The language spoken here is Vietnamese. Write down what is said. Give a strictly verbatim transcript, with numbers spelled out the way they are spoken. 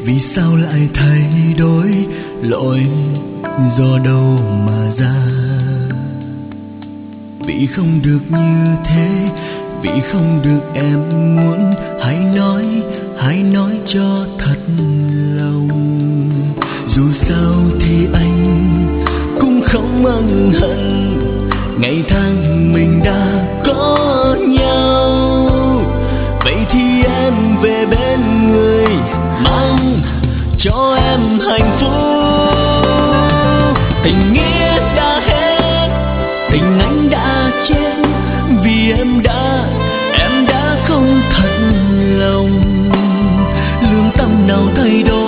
Vì sao lại thay đổi, lỗi do đâu mà ra? Vì không được như thế, vì không được em muốn. Hãy nói, hãy nói cho thật lòng. Dù sao thì anh cũng không ân hận, ngày tháng mình đã có nhau. Vậy thì em về bên người, mang cho em hạnh phúc. Tình nghĩa đã hết, tình anh đã chết, vì em đã, em đã không thật lòng. Lương tâm nào thay đổi